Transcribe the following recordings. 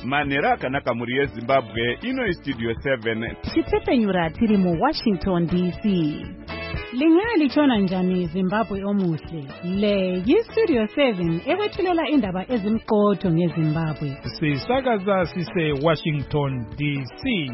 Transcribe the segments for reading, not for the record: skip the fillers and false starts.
Manera akanaka muri yeZimbabwe ino Studio 7 Chitsepenyura tiri mu Washington DC. Lingali chona njani Zimbabwe omuhle. Le Studio 7 ekwethulela indaba ezimqotho ngeZimbabwe. Sisakaza sise Washington DC.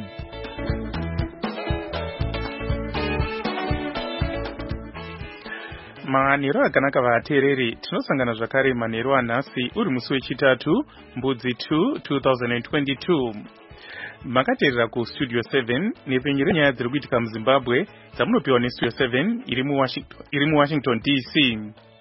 Manero akanaka vatereri tinosangana zvakare manero anhasi uri musi wechitatu mbudzi 2 2022. Makateerera ku Studio 7 nepenyere nyaya dziri kuitika muZimbabwe dzamunopiwa neStudio 7 iri mu Washington DC.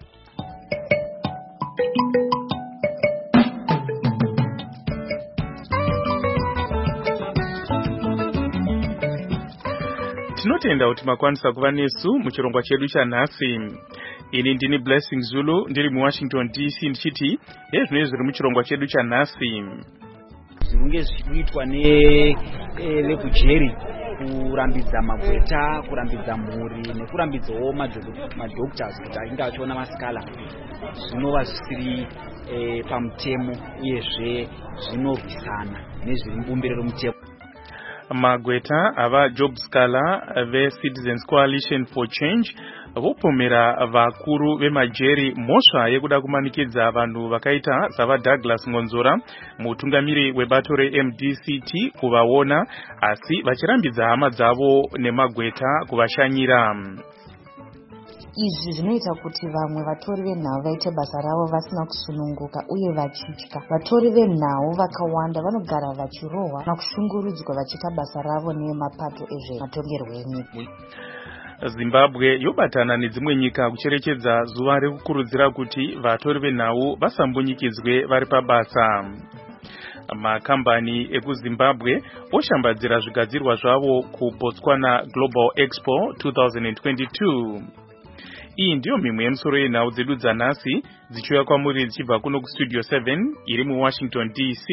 Tinotenda kuti makwanisa kuva nesu muchirongwa chedu chanhasi. Ini ndini Blessing Zulu ndiri mu Washington DC ndichiti hezvino zviri muchirongwa chedu chanhasi. Zvirunge zvichitwa nevekujeri kurambidza magweta, kurambidza mhuri nekurambidzawo madoctors kuti ainge achiona masikala zvinova zvisiri pamutemo uyezve zvinorwisana nezviri mubumbiro romutemo. Magweta ava Job Scala veCitizens Coalition for Change vopomera vakuru vemajeri mhosva yekuda kumanikidza vanhu vakaita sava Douglas Ngonzora mutungamiri webato reMDCT kuvaona asi vachirambidza hama dzavo nemagweta kuvashanyira. Izvi zvinoita kuti vamwe vatori venhau vaite basa ravo vasina kusununguka uye vachitya. Vatori venhau vakawanda vanogara vachirohwa nakushungurudzwa vachiita basa ravo nemapato ezvematongerwo enyika. Zimbabwe yobatana nedzimwe nyika kucherechedza zuva rekukurudzira kuti vatori venhau vasambunyikidzwe vari pabasa. Makambani ekuZimbabwe oshambadzira zvigadzirwa zvavo kuBotswana Global Expo 2022. Iyi ndiyo mimwe yemusoro yenhau dzedu dzanhasi dzichiuya kwamuri dzichibva kuno kuStudio 7 iri mu Washington DC.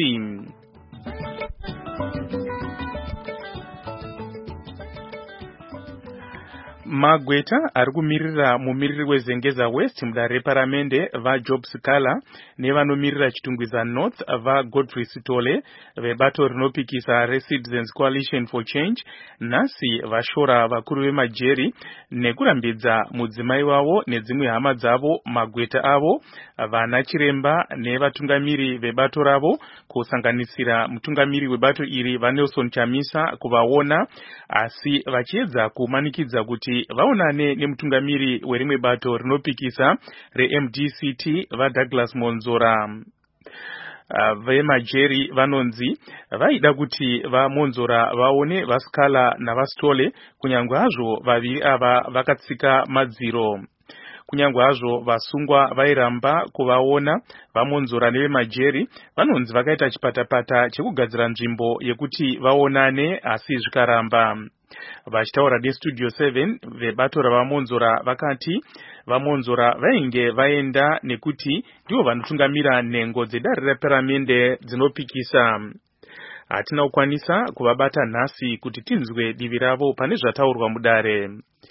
Magweta ari kumirira mumiriri weZengeza West mudare reparamende vaJob Scala nevanomirira Chitungwiza North vaGodfrey Sitole vebato rinopikisa reCitizens Coalition for Change nhasi vashora vakuru vemajeri nekurambidza mudzimai wavo nedzimwe hama dzavo magweta avo vana chiremba nevatungamiri vebato ravo kusanganisira mutungamiri webato iri vaNelson Chamisa kuvaona asi vachiedza kumanikidza kuti vaonane nemutungamiri werimwe bato rinopikisa reMDCT vaDouglas Monzora. Vemajeri vanonzi vaida kuti vaMonzora vaone vaScala navaStole kunyangwe hazvo vaviri ava vakatsika madziro. Kunyangwe hazvo vasungwa vairamba kuvaona vaMonzora nevemajeri vanonzi vakaita chipatapata chekugadzira nzvimbo yekuti vaonane asi zvikaramba. Vachitaura neStudio 7 vebato ravaMonzora vakati vaMonzora vainge vaenda nekuti ndivo vanotungamira nhengo dzedare reparamende dzinopikisa. Hatina kukwanisa kuvabata nhasi kuti tinzwe divi ravo pane zvataurwa mudare.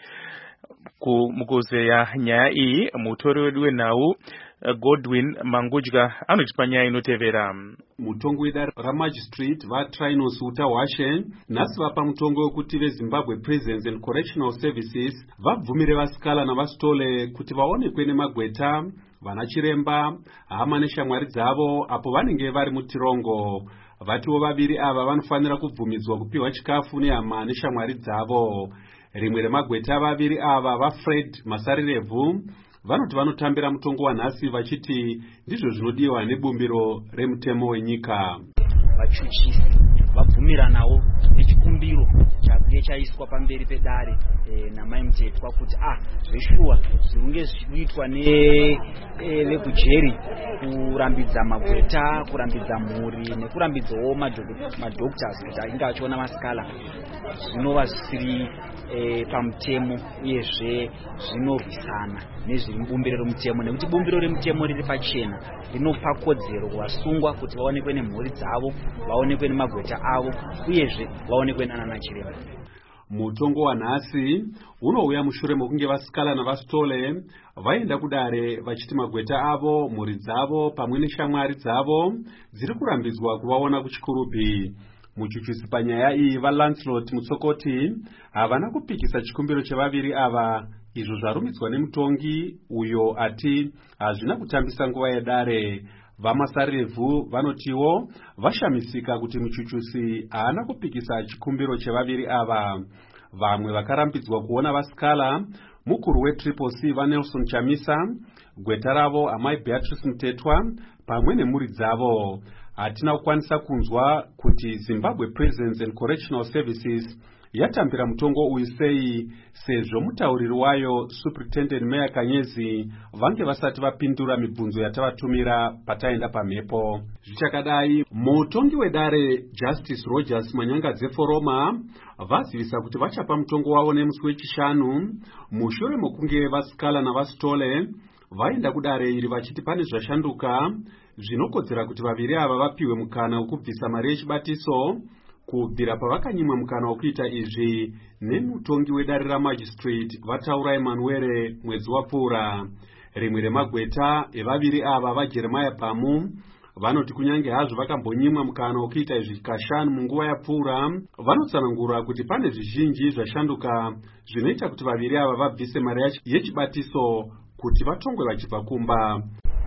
Mukuzeya nyaya iyi mutori wedu wenhau Godwin Mangudya anotipa nyaya inotevera. Mutongo wedare raMagistrate vaTrinos Utawashe nhasi vapa mutongo wekuti veZimbabwe Prisons and Correctional Services vabvumire vaScala navaStole kuti vaonekwe nemagweta, vana chiremba, hama neshamwari dzavo apo vanenge vari mutirongo. Vatiwo vaviri ava vanofanira kubvumidzwa kupiwa chikafu nehama neshamwari dzavo. Rimwe remagweta vaviri ava vaFred Masarirevhu vanoti vanotambira mutongo wanhasi vachiti ndizvo zvinodiwa nebumbiro remutemo wenyika. Vachuchisi vabvumiranawo nechikumbiro chakunge chaiswa pamberi pedare namai mutetwa kuti zveshuwa zvirunge zvichiitwa nevekujeri kurambidza magweta, kurambidza mhuri nekurambidzawo madoctors kuti ainge achiona masikala zvinova zvisiri pamutemo uyezve zvinorwisana nezviri mubumbiro romutemo nekuti bumbiro remutemo riri pachena rinopa kodzero kuvasungwa kuti vaonekwe nemhuri dzavo, vaonekwe nemagweta avo uyezve vaonekwe nana chiremba. Mutongo wanhasi unouya mushure mokunge vasikala navasitole vaenda kudare vachiti magweta avo, mhuri dzavo pamwe neshamwari dzavo dziri kurambidzwa kuvaona kuchikurubhi. Muchuchusi panyaya iyi vaLancelot Mutsokoti havana kupikisa chikumbiro chevaviri ava, izvo zvarumidzwa nemutongi uyo ati hazvina kutambisa nguva yedare. VaMasarevhu vanotiwo vashamisika kuti muchuchusi haana kupikisa chikumbiro chevaviri ava. Vamwe vakarambidzwa kuona vasikala mukuru weTriple C vaNelson Chamisa, gweta ravo amai Beatrice Mutetwa pamwe nemhuri dzavo. Hatina kukwanisa kunzwa kuti Zimbabwe Prisons and Correctional Services yatambira mutongo uyu sei, sezvo mutauriri wayo Superintendent Meya Kanyezi vange vasati vapindura mibvunzo yatavatumira pataenda pamhepo. Zvichakadai, mutongi wedare Justice Rogers Manyangadze Foroma vazivisa kuti vachapa mutongo wavo nemusi wechishanu mushure mokunge vasikala navasitole vaenda kudare iri vachiti pane zvashanduka zvinokodzera kuti vaviri ava vapiwe mukana wokubvisa mari yechibatiso kubvira pavakanyimwa mukana wokuita izvi nemutongi wedare raMagistrate vataura Emmanuel mwedzi wapfuura. Rimwe remagweta evaviri ava vaJeremiah Pamu vanoti kunyange hazvo vakambonyimwa mukana wokuita izvi kashanu munguva yapfuura, vanotsanangura kuti pane zvizhinji zvashanduka zvinoita kuti vaviri ava vabvise mari yechibatiso kuti vatongwe vachibva kumba.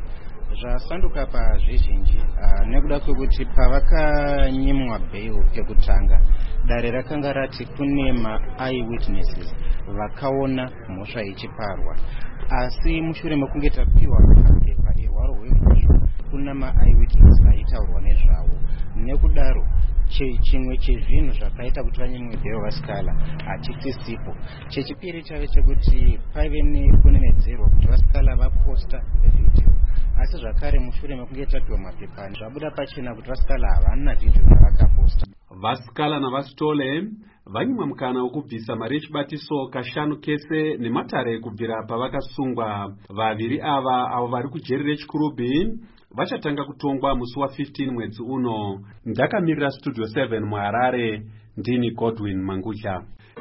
Zvasanduka pazvizhinji nekuda kwekuti pavakanyimwa bail yekutanga dare rakanga rati kune ma-eyewitnesses vakaona mhosva ichiparwa, asi mushure mekunge tapiwa mapepa ehwaro hwemhosva kuna ma-eyewitnesses aitaurwa nezvavo. Nekudaro chimwe chezvinhu zvakaita kuti vanyimwe bail vasikala hachitisipo. Chechipiri chave chekuti paive nekunenedzerwa kuti vasikala vaposta video, asi zvakare mushure mekunge tapiwa mapepa zvabuda pachena kuti vasikala havana video yavakaposta. Vasikala navasitole vanyimwa mukana wokubvisa mari yechibatiso kashanu kese nematare kubvira pavakasungwa. Vaviri ava avo vari kujeri rechikurubhi vachatanga kutongwa musi wa15 mwedzi uno. Ndakamirira Studio 7 muHarare, ndini Godwin Mangudya.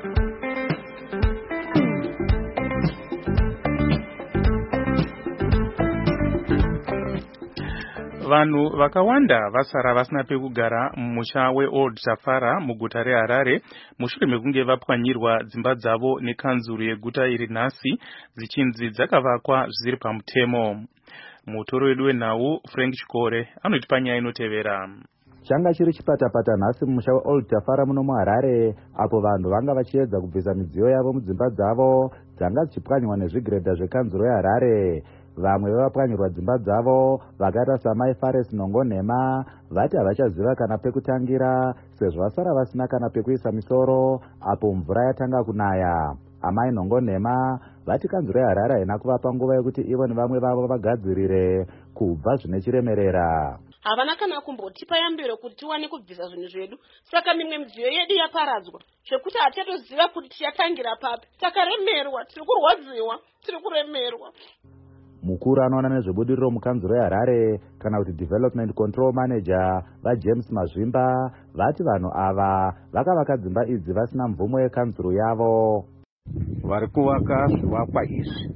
Vanhu vakawanda vasara vasina pekugara mumusha weOld Tafara muguta reHarare mushure mekunge vapwanyirwa dzimba dzavo nekanzuru yeguta iri nhasi dzichinzi dzakavakwa zvisiri pamutemo. Mutoro wedu wenhau Frank Chikore anotipa nyaya inotevera. Changa chiri chipatapata nhasi mumusha weOld Tafara muno muHarare, apo vanhu vanga vachiedza kubvisa midziyo yavo mudzimba dzavo dzanga dzichipwanywa nezvigredha zvekanzuro yeHarare. Vamwe vavapwanyirwa dzimba dzavo vakaita samai Fares Nongonhema vati havachaziva kana pekutangira sezvo vasara vasina kana pekuisa misoro apo mvura yatanga kunaya. Amai Nongonhema vati kanzuro yeHarare haina kuvapa nguva yekuti ivo nevamwe vavo vagadzirire kubva zvine chiremerera. Havana kana kumbotipa yambiro kuti tiwane kubvisa zvinhu zvedu, saka mimwe midziyo yedu yaparadzwa zvekuti hatitoziva kuti tichatangira papi. Takaremerwa, tiri kurwadziwa, tiri kuremerwa. Mukuru anoona nezvebudiriro mukanzuro yeHarare kana kuti Development Control Manager vaJames Mazvimba vati vanhu ava vakavaka dzimba idzi vasina mvumo yekanzuro yavo. Vari kuvaka zvivakwa izvi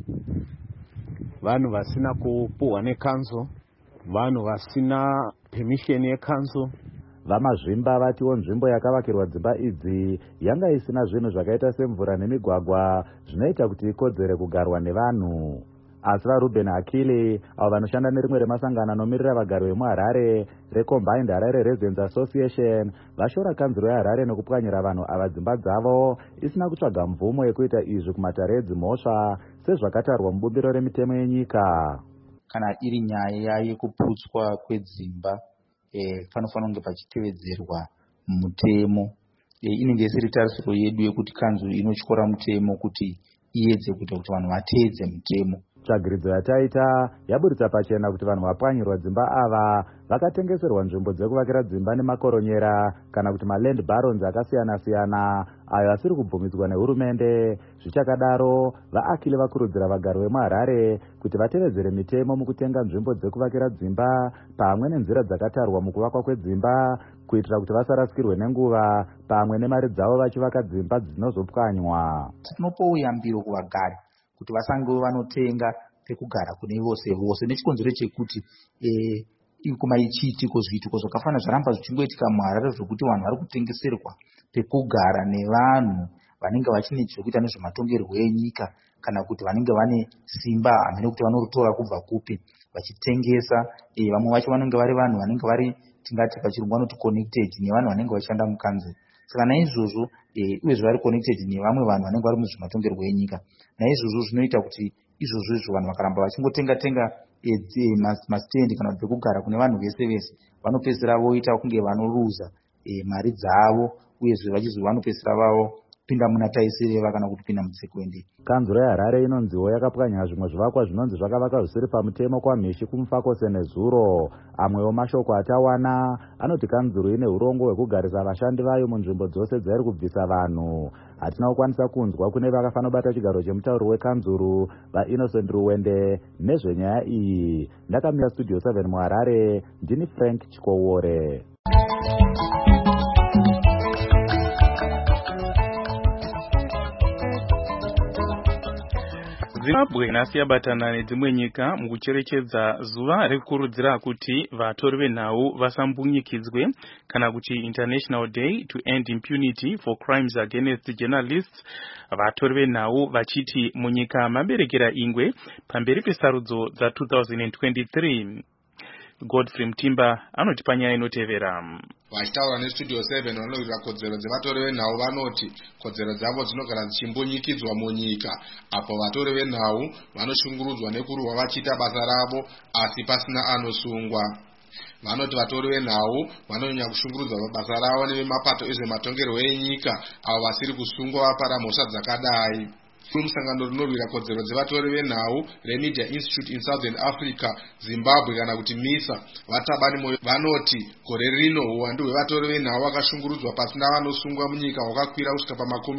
vanhu vasina kupuhwa nekanzuro, vanhu vasina permission yekanzuro. VaMazvimba vatiwo nzvimbo yakavakirwa dzimba idzi yanga isina zvinhu zvakaita semvura nemigwagwa zvinoita kuti ikodzere kugarwa nevanhu. Asi vaRuben Akili avo vanoshanda nerimwe remasangano anomiririra vagari vemuHarare reCombined Harare Residents Association vashora kanzuro yeHarare nekupwanyira vanhu ava dzimba dzavo isina kutsvaga mvumo yekuita izvi kumatare edzimhosva sezvakatarwa mubumbiro remitemo yenyika. Kana iri nyaya yekuputswa kwedzimba panofanira kunge pachitevedzerwa mutemo. Inenge isiri tarisiro yedu yekuti kanzuro inotyora mutemo kuti iedze kuita kuti vanhu vateedze mutemo. Tsvagiridzo yataita yaburitsa pachena kuti vanhu vapwanyirwa dzimba ava vakatengeserwa nzvimbo dzekuvakira dzimba nemakoronyera kana kuti maland barons akasiyana-siyana ayo asiri kubvumidzwa nehurumende. Zvichakadaro, vaakili vakurudzira vagari vemuHarare kuti vatevedzere mitemo mukutenga nzvimbo dzekuvakira dzimba pamwe nenzira dzakatarwa mukuvakwa kwedzimba kuitira kuti vasarasikirwe nenguva pamwe nemari dzavo vachivaka dzimba dzinozopwanywa. Tinopowo yambiro kuvagari kuti vasange vanotenga pekugara kune vose vose nechikonzero chekuti kumaichiitiko zviitiko zvakafanana zvaramba zvichingoitika muHarare zvokuti vanhu vari kutengeserwa pekugara nevanhu vanenge vachinetswa zvekuita nezvematongerwo enyika kana kuti vanenge vane simba hamene kuti vanoritora kubva kupi vachitengesa. Vamwe vacho vanenge vari vanhu vanenge vari tingati pachirungu vanoti connected nevanhu vanenge vachishanda mukanzuro. Saka naizvozvo uyezve vari connected nevamwe vanhu vanenge vari muzvematongerwo enyika. Naizvozvo zvinoita kuti izvozvo vanhu vakaramba vachingotenga masitendi kana kuti pekugara kune vanhu vese vese vanopedzisira voita kunge vanoluza mari dzavo uyezve vachizvi vanopedzisira vavo pinda muna taisireva kana kuti pinda mutsekwende. Kanzuro yeHarare inonziwo yakapwanya zvimwe zvivakwa zvinonzi zvakavakwa zvisiri pamutemo kwamhishi kumufakose nezuro. Amwewo mashoko atawana anoti kanzuro ine urongo hwekugarisa vashandi vayo munzvimbo dzose dzairi kubvisa vanhu. Hatina kukwanisa kunzwa kune vakafanobata chigaro chemutauri wekanzuro vaInnocent Ruwende nezvenyaya iyi. Ndakamira Studio 7 muHarare, ndini Frank Chikowore. Zimbabwe nhasi yabatana nedzimwe nyika mukucherechedza zuva rekukurudzira kuti vatori venhau vasambunyikidzwe kana kuti International Day to End Impunity for Crimes Against Journalists. Vatori venhau vachiti munyika maberekera ingwe pamberi pesarudzo dza 2023. Godfrey Mtimba anoti panyaya inotevera. Vachitaura neStudio 7 vanorwira kodzero dzevatori venhau vanoti kodzero dzavo dzinogara dzichimbunyikidzwa munyika apo vatori venhau vanoshungurudzwa nekurwa vachiita basa ravo asi pasina anosungwa. Vanoti vatori venhau vanonyanya kushungurudzwa pabasa ravo nevemapato ezvematongerwo enyika avo vasiri kusungwa vapara mhosva dzakadai. Musangano rinorwira kodzero dzevatori venhau reMedia Institute in Southern Africa, Zimbabwe kana kuti MISA vatabani moyo vanoti gore rino uwandu hwevatori venhau vakashungurudzwa pasina vanosungwa munyika hwakakwira kusvika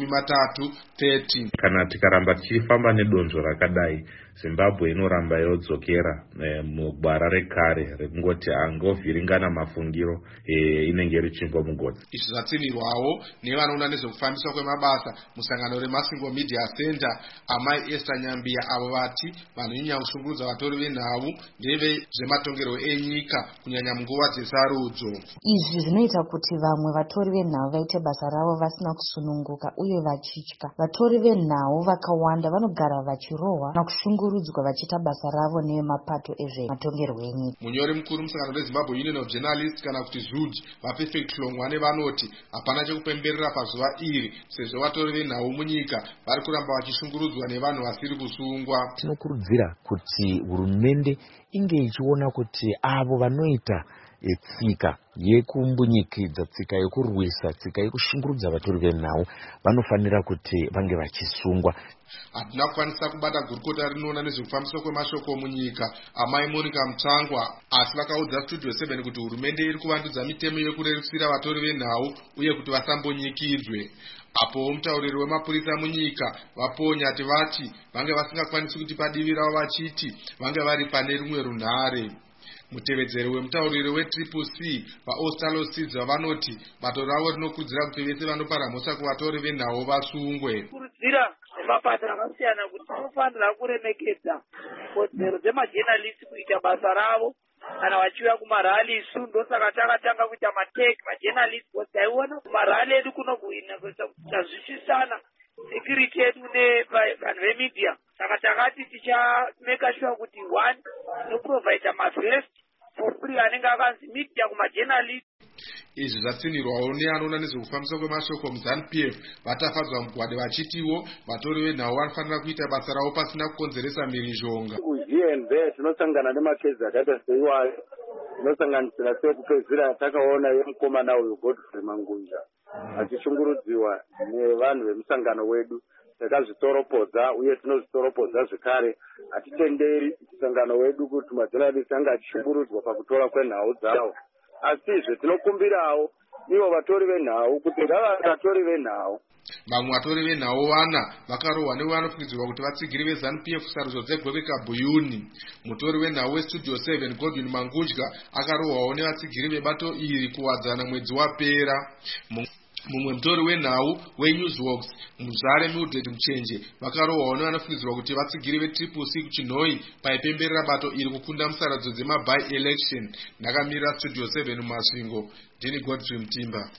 pa30. Kana tikaramba tichifamba nedonzvo rakadai, Zimbabwe inoramba yodzokera mugwara rekare rekungoti angovhiringana mafungiro inenge iri chingwa mugodzi. Izvi zvatsinirwawo nevanoona nezvekufambiswa kwemabasa musangano reMasingo Media Center amai Esther Nyambia avo vati vanonyanya kushungurudza vatori venhau ndevezvematongerwo enyika kunyanya munguva dzesarudzo. Izvi zvinoita kuti vamwe vatori venhau vaite basa ravo vasina kusununguka uye vachitya. Vatori venhau vakawanda vanogara vachirohwa nakushungurudzwa vachiita basa ravo nevemapato ezvematongerwo enyika. Munyori mukuru musangano reZimbabwe Union of Journalists kana kuti ZUJ vaPerfect Hlongwane vanoti hapana chekupemberera pazuva iri sezvo vatori venhau munyika vari kuramba vachishungurudzwa nevanhu vasiri kusungwa. Tinokurudzira kuti hurumende inge ichiona kuti avo vanoita tsika yekumbunyikidza, tsika yekurwisa, tsika yekushungurudza vatori venhau vanofanira kuti vange vachisungwa. Hatina kukwanisa kubata gurukota rinoona nezvekufambiswa kwemashoko munyika amai Monica Mutangwa, asi vakaudza Studio 7 kuti hurumende iri kuvandudza mitemo yekurerusira vatori venhau uye kuti vasambunyikidzwe. Apo mutauriri wemapurisa munyika vaponyati vati vange vasingakwanisi kuti padivi ravo vachiti vange vari pane rumwe runhare. Mutevedzeri wemutauriri weCCC vaOstalo Sidza vanoti bato ravo rinokurudzira kuti vese vanopara mhosva kuvatori venhau vasungwe. Kurudzira mapato akasiyana kuti anofanira kuremekedza kodzero dzemajenalisi kuita basa ravo kana vachiuya kumaralisu. Ndosaka takatanga kuita mateki majenalisi kuti taiona kumarali edu kunokuina tazvisisana security yedu nevanhu vemedia. Saka takati tichameka sure kuti one toprovide mavest for free anenge akanzi media kumajenalisi. Izvi zvatsinirwawo neanoona nezvekufambiswa kwemashoko muZANU-PF vatafadzwa mugwade vachitiwo vatori venhau vanofanira kuita basa ravo pasina kukonzeresa mhirizhonga. KuGNB tinosangana nemakezi akaita seiwayo, tinosanganisira sekupedzisira takaona yemukomana uyu Godfrey Mangunja achishungurudziwa nevanhu vemusangano wedu. Takazvitoropodza uye tinozvitoropodza zvekare. Hatitenderi musangano wedu kuti majournalist anga achishungurudzwa pakutora kwenhau dzavo. Asizve tinokumbirawo ivo vatori venhau kuti vatori venhau. vamwe vatori venhau vana vakarohwa nevanofungidzirwa kuti vatsigiri veZANU-PF sarudzo dzegwekwe kabhuyuni. Mutori wenhau westudio 7 Godwin Mangudya akarohwawo nevatsigiri vebato iri kuwadzana mwedzi wapera. Mumwe mutori wenhau weNewsworks Muzare Mildred Muchenje vakarohwawo nevanofungidzirwa kuti vatsigiri veTriple-C kuChinhoi paipemberera bato iri kukunda musaradzo dzemaby election. Ndakamirira studio 7 mumasvingo, ndini Godfrey Mutimba.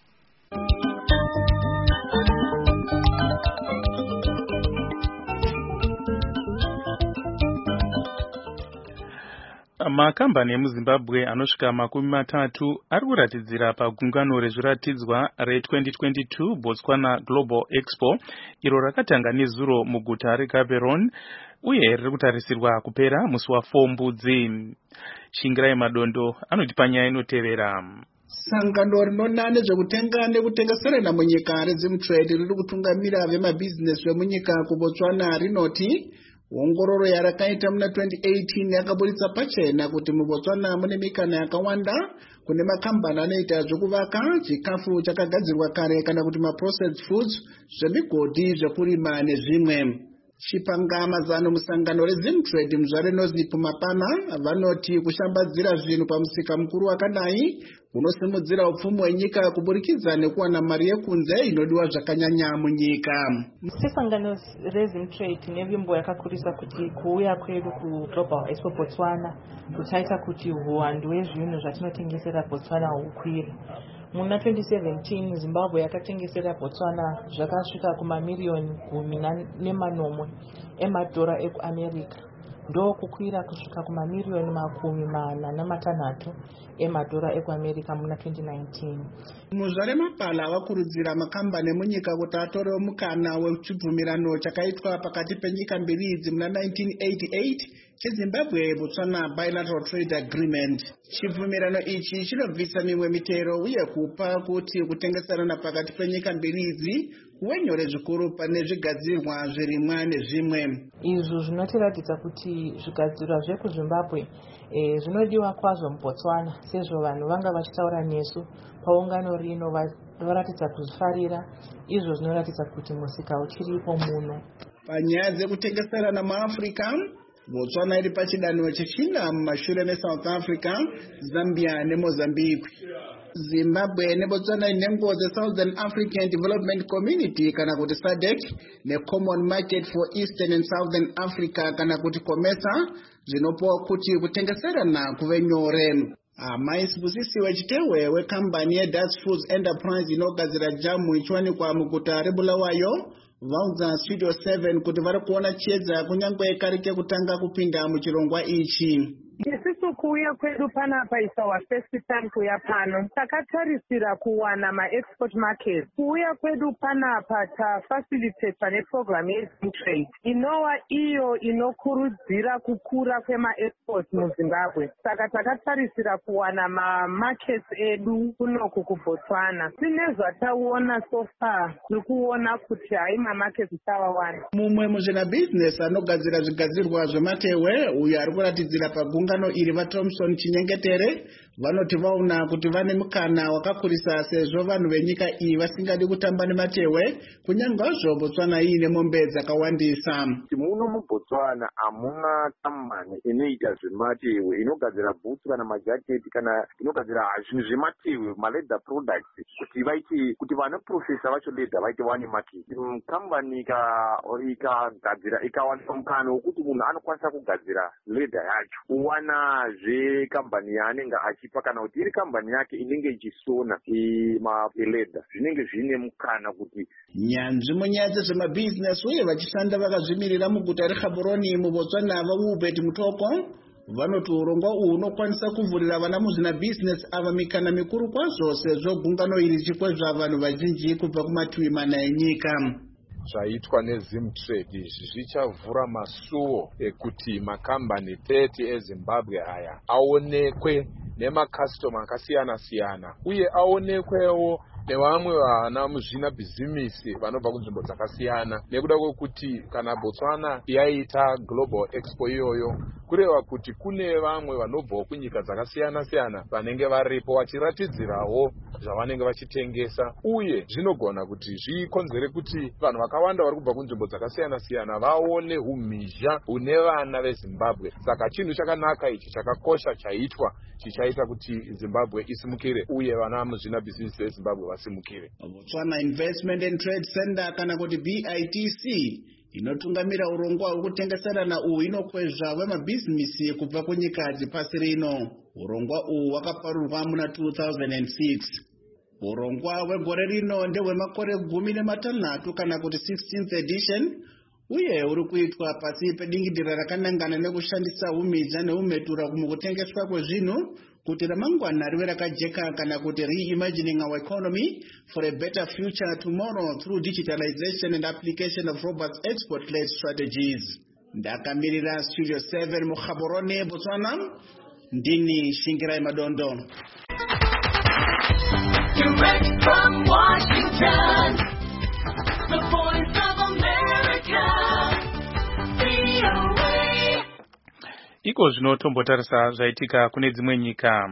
Makambani emuZimbabwe anosvika 30 ari kuratidzira pagungano rezviratidzwa re2022 Botswana Global Expo iro rakatanga nezuro muguta reGaborone uye riri kutarisirwa kupera musi wa4 Mbudzi. Shingirai Madondo anoti panyaya inotevera. Sangano rinona nezvekutenga nekutengeserana munyika reZimtrade riri kutungamira vemabhizinesi vemunyika kuBotswana rinoti ongororo yarakaita muna 2018 yakaburitsa pachena kuti muBotswana mune mikana yakawanda kune makambani anoita zvekuvaka, chikafu chakagadzirwa kare kana kuti maprocessed foods, zvemigodhi, zvekurima nezvimwe. Chipanga musangano reZimtrade Muzvare Nozip Mapana vanoti kushambadzira zvinhu pamusika mukuru wakadai kunosimudzira upfumi hwenyika kuburikidza nekuwana mari yekunze inodiwa zvakanyanya munyika. Sesangano reZimtrade nevimbo yakakurisa kuti kuuya kwedu kuGlobal Expo Botswana kuchaita kuti uwandu hwezvinhu zvatinotengesera Botswana hukwire. Muna 2017 Zimbabwe yakatengesera Botswana zvakasvika kumamiriyoni 10 emadhora ekuAmerica, ndo kukwira kusvika kumamiriyoni 46 emadhora ekuAmerica muna 2019. Muzvare Mapala vakurudzira makambani emunyika kuti atorewo mukana wechibvumirano chakaitwa pakati penyika mbiri idzi muna 1988 cheZimbabwe Botswana Bilateral Trade Agreement. Chibvumirano ichi chinobvisa mimwe mitero uye kupa kuti kutengeserana pakati penyika mbiri idzi kuve nyore zvikuru pane zvigadzirwa zvirimwa nezvimwe. Izvo zvinotiratidza kuti zvigadzirwa zvekuZimbabwe zvinodiwa kwazvo muBotswana, sezvo vanhu vanga vachitaura nesu paungano rino varatidza kuzvifarira. Izvo zvinoratidza kuti musika uchiripo muno. Panyaya dzekutengeserana muAfrica, Botswana iri pachidanho chechina mumashure meSouth Africa, Zambia neMozambique. Zimbabwe neBotswana inengo dzeSouthern African Development Community kana kuti SADC neCommon Market for Eastern and Southern Africa kana kuti COMESA zvinopowa kuti kutengeserana kuve nyore. Maisibusisi wechitewe wekambani yeDutch Foods Enterprise inogadzira jamu ichiwanikwa muguta reBulawayo vaudza Studio 7 kuti vari kuona chiedza kunyangwe kari kekutanga kupinda muchirongwa ichi. Isusu kuuya kwedu panapa is our first time kuya pano. Takatarisira kuwana ma-export markets. Kuuya kwedu panapa tafacilitata neprogram yeZimtrade inova iyo inokurudzira kukura kwema-export muZimbabwe. Saka takatarisira kuwana ma-markets edu kunoku kuBotswana. Tine zvataona so far, tiri kuona kuti hai ma-markets tawawana. Mumwe muzvinabusiness anogadzira zvigadzirwa zvematewe uyo ari kuratidzira pagungano iri vaThomson Chinyengetere vanoti vaona kuti vane mukana wakakurisa sezvo vanhu venyika iyi vasingadi kutamba nematewe kunyangwazvo Botswana iine mombe dzakawandisa. Muno muBotswana hamuna kambani inoita zvematewe inogadzira bhutsu kana majaketi kana inogadzira zvinhu zvematewe maleather products kuti vanoprofesa vacho leather vaite wane market. Kambani ikagadzira ikawaniswa mukana wekuti munhu anokwanisa kugadzira leather yacho uwana zvekambani yaanenge achipa kana kuti iri kambani yake inenge ichisona leather zvinenge zvine mukana kuti nyanzvi munyaya dzezvemabhizinesi uye vachishanda vakazvimirira muguta reGaborone muBotswana vaUbert Mutoko vanoti urongwa uhu unokwanisa kuvhurira vana muzvinabhizinesi ava mikana mikuru kwazvo sezvo gungano iri chikwezva vanhu vazhinji kubva kumativi mana enyika. Zvaitwa neZimtrade izvi zvichavhura masuo ekuti makambani 30 eZimbabwe aya aonekwe nemakastoma akasiyana siyana uye aonekwewo nevamwe vana muzvina bhizimisi vanobva kunzvimbo dzakasiyana, nekuda kwekuti kana Botswana yaita global expo iyoyo kureva kuti kune vamwe vanobvawo kunyika dzakasiyana siyana vanenge varipo vachiratidzirawo zvavanenge vachitengesa, uye zvinogona kuti zvikonzere kuti vanhu vakawanda vari kubva kunzvimbo dzakasiyana siyana vaone umhizha une vana veZimbabwe. Saka chinhu chakanaka ichi chakakosha chaitwa chichaita kuti Zimbabwe isimukire uye vana muzvina bhizinesi veZimbabwe vasimukire. Botswana Investment and Trade Center kana kuti BITC inotungamira urongwa hwekutengeserana uhu inokwezva vemabhizinesi kubva kunyika dzepasi rino. Urongwa uhu hwakaparurwa muna 2006. Urongwa hwegore rino ndehwemakore 13 kana kuti 16th edition, uye uri kuitwa pasi pedingidira rakanangana nekushandisa umhizha neumetura mukutengeswa kwezvinhu kuti ramangwana rive rakajeka kana kuti reimagining our economy for a better future tomorrow through digitalization and application of robust export-led strategies. Ndakamirira Studio 7 muKhaborone, Botswana, ndini Shingirai Madondo. Direct from Washington, the Voice of America, VOA. Iko zvinotombotarisa zvaitika kune dzimwe nyika.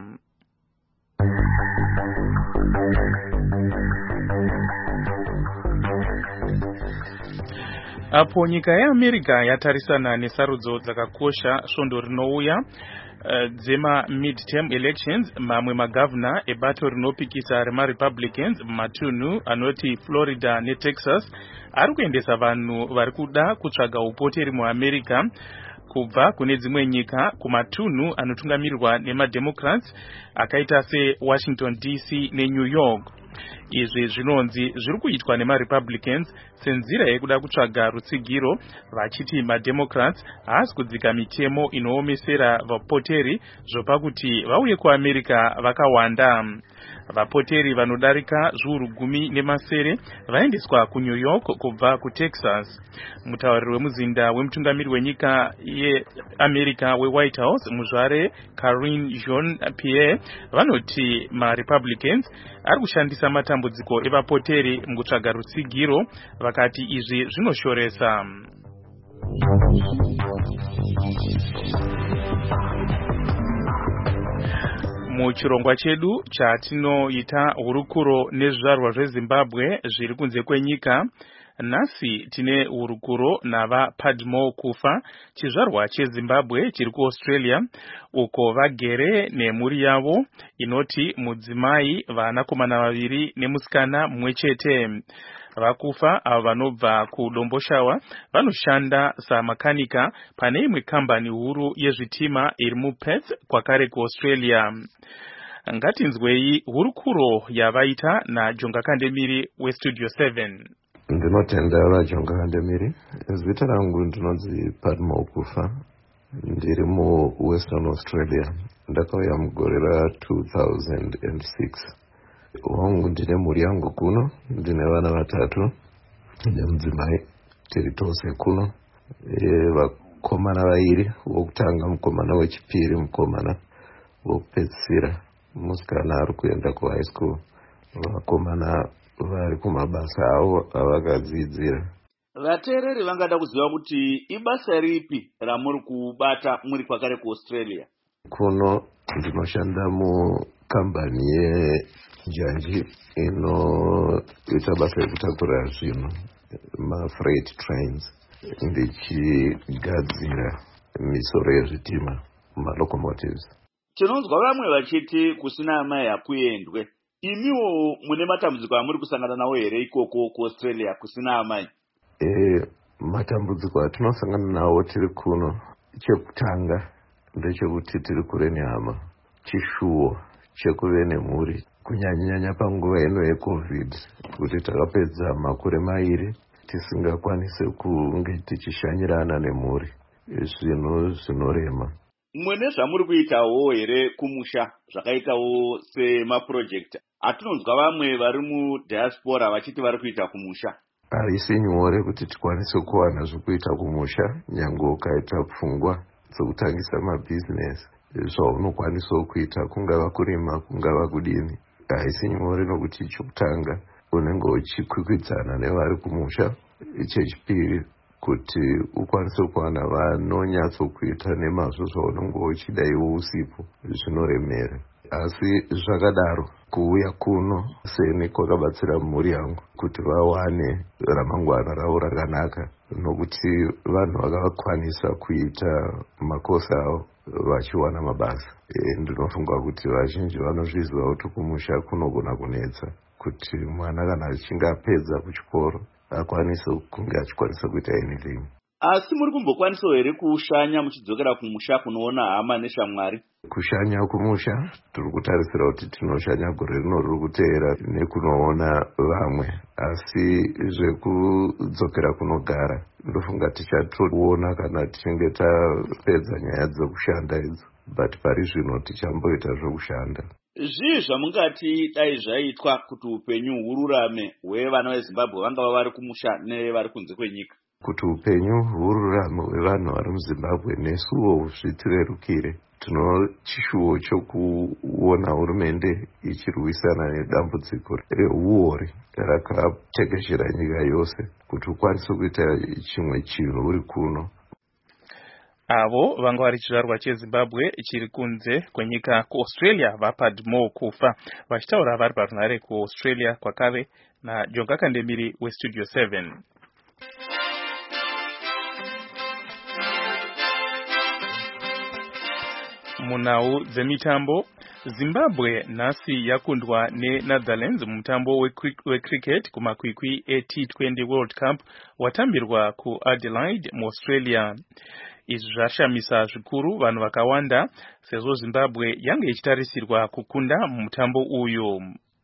Apo nyika yeAmerica yatarisana nesarudzo dzakakosha svondo rinouya dzema midterm elections, mamwe magavana ebato rinopikisa remaRepublicans mumatunhu anoti Florida neTexas ari kuendesa vanhu vari kuda kutsvaga upoteri muAmerica kubva kune dzimwe nyika kumatunhu anotungamirirwa nemademocrats akaita seWashington DC neNew York. Izvi zvinonzi zviri kuitwa nemaRepublicans senzira yekuda kutsvaga rutsigiro, vachiti mademocrats haasi kudzika mitemo inoomesera vapoteri zvopakuti vauye kuAmerica vakawanda. Vapoteri vanodarika zviuru 10 vaendeswa kuNew York kubva kuTexas. Mutauriri wemuzinda wemutungamiri wenyika yeAmerica weWhite House, muzvare Karine Jean-Pierre, vanoti maRepublicans ari kushandisa matambudziko evapoteri mukutsvaga rutsigiro, vakati izvi zvinoshoresa. Muchirongwa chedu chatinoita hurukuro nezvizvarwa zveZimbabwe zviri kunze kwenyika, nhasi tine hurukuro nava Padmo Kufa, chizvarwa cheZimbabwe chiri kuAustralia, uko vagere nemhuri yavo inoti mudzimai, vanakomana 2 nemusikana mumwe chete. Vakufa ava vanobva kuDomboshawa vanoshanda samakanika pane imwe kambani huru yezvitima iri muPerth kwakare kuAustralia. Ngatinzwei hurukuro yavaita naJonga Kandemiri weStudio 7. Ndinotenda vaJonga Kandemiri. Zita rangu ndinonzi Padmo Kufa. Ndiri muWestern Australia. Ndakauya mugore ra2006. Wangu ndine mhuri yangu kuno, ndine vana 3 nemudzimai, tiri tose kuno. Vakomana 2, wokutanga mukomana wechipiri, mukomana wokupedzisira, musikana ari kuenda kuhigh school, vakomana vari kumabasa avo avakadzidzira. Vateereri vangada kuziva kuti ibasa ripi ramuri kubata muri kwakare kuAustralia? Kuno ndinoshanda mukambani yenjanji inoita basa rekutakura zvinhu, mafreight trains, ndichigadzira misoro yezvitima, malocomotives. Tinonzwa vamwe vachiti kusina amai hakuendwe. Imiwo mune matambudziko amuri kusangana nawo here ikoko kuAustralia kusina amai? Matambudziko atinosangana nawo tiri kuno, chekutanga ndechekuti tiri kure nehama, chishuwo chekuve nemhuri, kunyanya panguva ino yeCovid, kuti takapedza makore 2 tisingakwanise kunge tichishanyirana nemhuri, zvinhu zvinorema. Mwene zvamuri kuitawo here kumusha zvakaitawo semapurojekti? Atinonzwa vamwe vari mudiaspora vachiti vari kuita kumusha. Haisi nyore kuti tikwanise kuwana zvekuita kumusha, nyange ukaita pfungwa dzokutangisa mabhizinesi. Zvaunokwanisa kuita, kungava kurima, kungava kudini, haisi nyore nokuti chokutanga unenge uchikwikwidzana nevari kumusha, chechipiri kuti ukwanise kuwana vanonyatsokuita nemazvo zvaunenge uchida iwo usipo zvinoremera. Asi zvakadaro kuuya kuno seni kwakabatsira mhuri yangu kuti vawane ramangwana ravo rakanaka, nokuti vanhu vakakwanisa kuita makosi avo vachiwana mabasa. Ndinofunga kuti vazhinji vanozviziva kuti kumusha kunogona kunetsa, kuti mwana kana achinge apedza kuchikoro akwanise kunge achikwanisa kuita anything. Asi muri kumbokwanisa here kushanya muchidzokera kumusha kunoona hama neshamwari? Kushanya kumusha tiri kutarisira kuti tinoshanya gore rino riri kuteera nekunoona vamwe, asi zvekudzokera kunogara ndofunga tichatoona kana tichinge tapedza nyaya dzekushanda idzo, but pari zvino tichamboita zvokushanda. Zvii zvamungati dai zvaitwa kuti upenyu hururame hwevana veZimbabwe vangava vari kumusha nevari kunze kwenyika? Kuti upenyu hururame hwevanhu vari muZimbabwe nesuwo zvitirerukire, tino chishuwo chokuona hurumende ichirwisana nedambudziko reuori rakatekeshera nyika yose, kuti ukwanise kuita chimwe chinhu uri kuno. Avo vanga vari chizvarwa cheZimbabwe chiri kunze kwenyika kuAustralia vapadmo kufa, vachitaura vari parunhare kuAustralia kwakave naJonga Kandemiri weStudio 7. Munhau dzemitambo, Zimbabwe nhasi yakundwa neNetherlands mumutambo wecricket kumakwikwi eT20 World Cup watambirwa kuAdelaide muAustralia. Izvi zvashamisa zvikuru vanhu vakawanda sezvo Zimbabwe yange ichitarisirwa kukunda mumutambo uyu.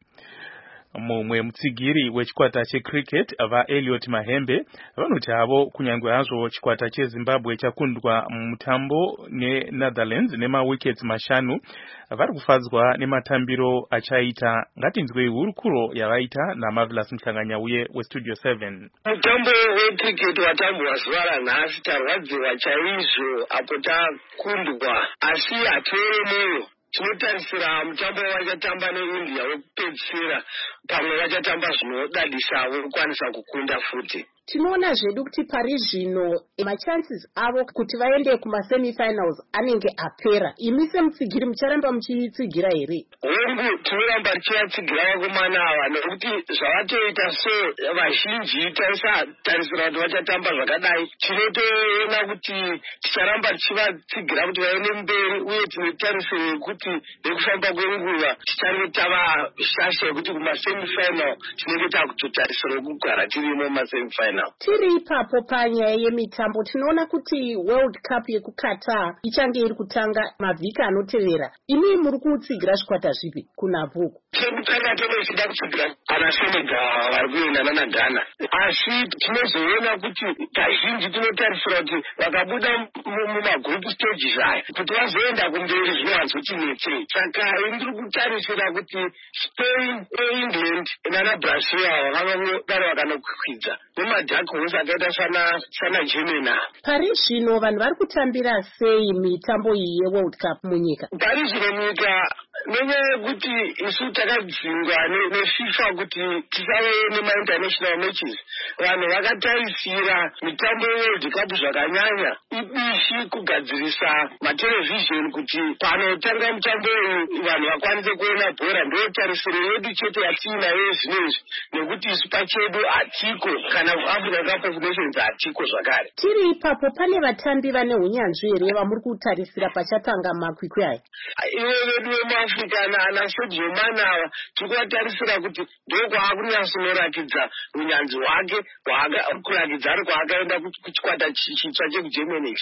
Mumwe mutsigiri wechikwata checricket vaElliot Mahembe vanoti havo kunyange hazvo chikwata cheZimbabwe chakundwa mumutambo neNetherlands nemawickets 5 vari kufadzwa nematambiro achaita. Ngatinzwei hurukuro yavaita naMarvelous Mhlanganyauye weStudio 7. Mutambo wecricket watambwa zuva ranhasi tarwadziwa chaizvo apo takundwa, asi hatori moyo. Tinotarisira mutambo wachatamba neIndia wekupedzisira, pamwe vachatamba zvinodadisa vokwanisa kukunda futi. Tinoona zvedu kuti pari zvino machances avo kuti vaende kumasemifinals anenge apera. Imi semutsigiri mucharamba muchitsigira here? Hongu tinoramba tichivatsigira vakomana ava nekuti zvavatoita so vazhinji taisatarisira kuti vachatamba zvakadai. Tinotoona kuti ticharamba tichivatsigira kuti vaende mberi, uye tinotarisira kuti nekufamba kwenguva tichangoita vashasha yekuti kumasemifinal tinenge takutotarisira kugara tirimo mumasemifinal. Tiri ipapo panyaya yemitambo, tinoona kuti World Cup yekuKatar ichange iri kutanga mavhiki anotevera. Imi muri kutsigira zvikwata zvipi kuna Bhuku? Chekutanga tonochida kutsigira ana Senegal vari kuendana naGhana, asi tinozoona kuti kazhinji tinotarisira kuti vakabuda mumagroup stages aya kuti vazoenda kumberi zvinowanzotinetsei. Saka ndiri kutarisira kuti Spain, England nana Brazil vanodaro vakanokwikwidzwa nemadhaki hose akaita sana Germany. Pari zvino vanhu vari kutambira sei mitambo iyi yeWorld Cup munyika? Pari zvino nyika nenyaya yekuti isu takadzingwa neFIFA kuti tisave nemainternational matches, vanhu vakatarisira mitambo yeWorld Cup zvakanyanya ibishi kugadzirisa matelevhizheni kuti panotanga mutambo uyu vanhu vakwanise kuona bhora. Ndo tarisiro yedu chete yatiinayo zvinezvi, nekuti isu pachedu hatiko, kana Africa Cup of Nations hatiko zvakare. Tiri ipapo pane vatambi vane hunyanzvi here vamuri kutarisira pachatanga makwikwi aya? Ivo vedu vemuAfrica ana Sergio Manava tiri kuvatarisira kuti ndokwaakunyatsonoratidza unyanzvi hwake kurakidza ari kwaakaenda kuchikwata chitsva chekuGermany.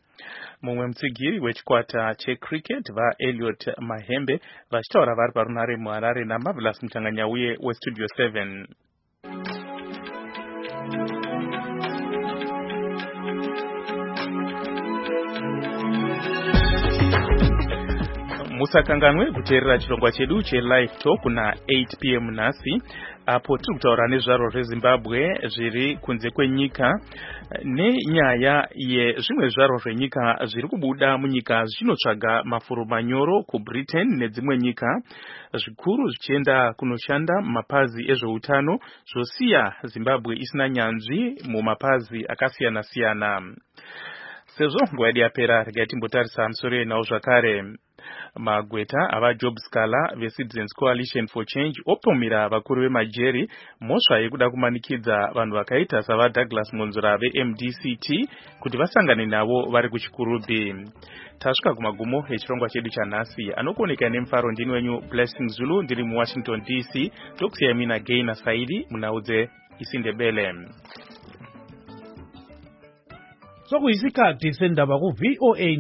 Mumwe mutsigiri wechikwata checricket vaElliot Mahembe vachitaura vari parunhare muHarare naMarvelous Mhlanganyauye weStudio 7. musakanganwe kuteerera chirongwa chedu chelive talk kuna 8 pm nhasi apo tiri kutaura nezvaro zvezimbabwe zviri kunze kwenyika nenyaya yezvimwe zvaro zvenyika zviri kubuda munyika zvichinotsvaga mafuro manyoro kubritain nedzimwe nyika zvikuru zvichienda kunoshanda mumapazi ezveutano zvosiya zimbabwe isina nyanzvi mumapazi akasiyana-siyana. Sezvo nguva yedu yapera regai timbotarisa musoro yenawo zvakare. Magweta avaJobs Kala veCitizens Coalition for Change opomera vakuru vemajeri mhosva yekuda kumanikidza vanhu vakaita savaDouglas Monzora veMDCT kuti vasangane navo vari kuchikurubhi. Tasvika kumagumo echirongwa chedu chanhasi. Anokuoneka nemufaro ndini wenyu Blessing Zulu ndiri muWashington DC. Tokusiyai mina Gaina Saidi munaudze isindebele. Sokuyisikhathi sendaba ku VOA